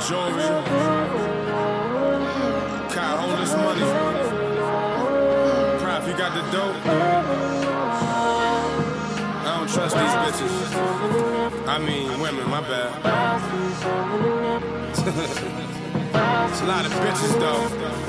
jewelry. Kyle, hold this money. Prof, you got the dope? I don't trust these bitches. I mean, women, my bad. It's a lot of bitches, though.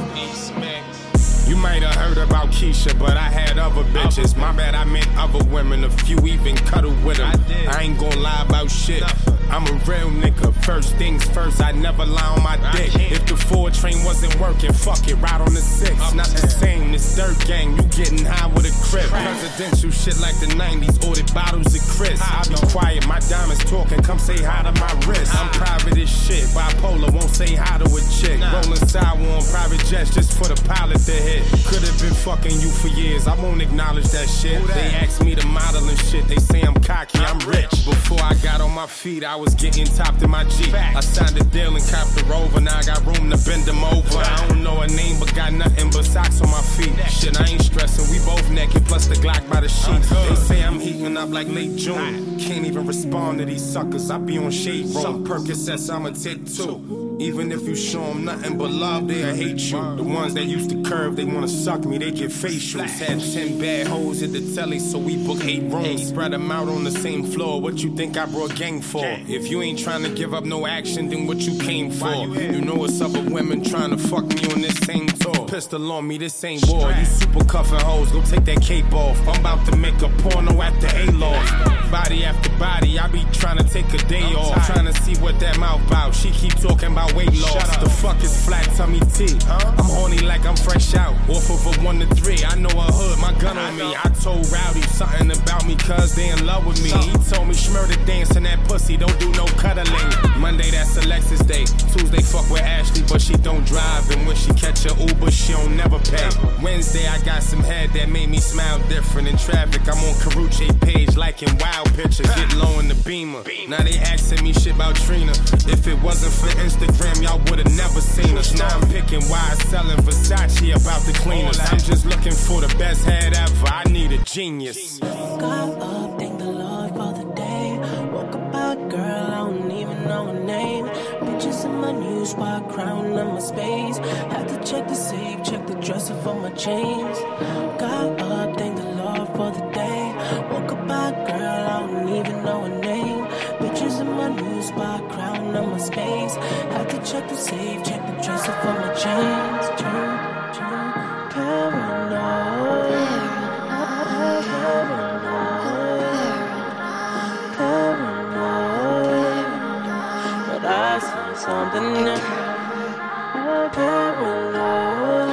You might have heard about Keisha, but I had other bitches. My bad, I meant other women. A few even cuddled with them. I ain't gon' lie about shit. I'm a real nigga. First things first, I never lie on my dick. If the 4 train wasn't working, fuck it, ride on the 6. Not the same, this third gang, you getting high with a crib. Presidential shit like the 90s, ordered bottles of Chris. I be quiet, my diamonds talking, come say hi to my wrist. I'm private as shit, bipolar, won't say hi to a chick. Rolling sidewalk on private jets just for the pilot to hit. Could've been fucking you for years, I won't acknowledge that shit. They asked me to model and shit, they say I'm cocky, I'm rich. Before I got on my feet, I was getting topped in my Jeep. I signed a deal and copped the Rover, now I got room to bend them over. I don't know her name, but got nothing but socks on my feet. Shit, I ain't stressing, we both naked, plus the Glock by the sheets. They say I'm heating up like late June. Can't even respond to these suckers, I be on shade room. Percocets, I'ma take 2. Even if you show them nothing but love, they'll hate you. The ones that used to curve, they wanna suck me, they get facials. Had 10 bad hoes at the telly, so we book 8 rooms. Spread them out on the same floor, what you think I brought gang for? If you ain't trying to give up no action, then what you came for? You know what's up with women trying to fuck me on this same tour. Pistol on me, this ain't war. You super cuffin' hoes, go take that cape off. I'm about to make a porno at the A-Loft. Body after body, I be trying to take a day off. Trying to see what that mouth bout. She keep talking about weight loss. The fuck is flat tummy tea? I'm horny like I'm fresh out. Off of a 1 to 3. I know a hood, my gun on me. I told Rowdy something about me cause they in love with me. He told me Schmurda dance in that pussy, don't do no cuddling. Monday that's Alexis day. Tuesday fuck with Ashley, but she don't drive. And when she catch a Uber, she don't never pay. Wednesday I got some head that made me smile different. In traffic, I'm on Karuche page liking wild pictures. Get low in the Beamer. Now they asking me shit about Trina. If it wasn't for Instagram, y'all would've never seen us. Now I'm picking why I'm selling Versace about the cleaners. I'm just looking for the best head ever. I need a genius. Got up, thank the Lord for the day. Woke up out, girl, I don't even know her name. Bitches in my new spot, crown on my space. Had to check the safe, check the dresser for my chains. Got up, thank the Lord for the day. Woke up out, girl, I don't even know her name. Bitches in my new spot, crown on my space. Had to check the safe, check the dresser for my chains. But I see something new. Paranoid.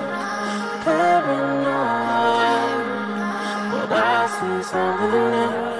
But I see something new.